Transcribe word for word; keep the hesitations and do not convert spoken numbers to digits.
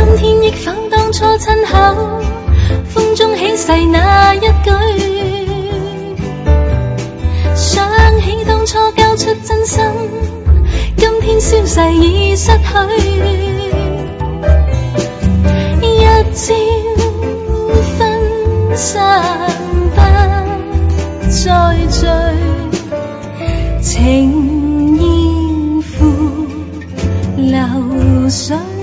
今天忆否當初親口風中起誓那一句，想起當初交出真心，今天消逝已失去，一朝分散不再聚，情現付流水。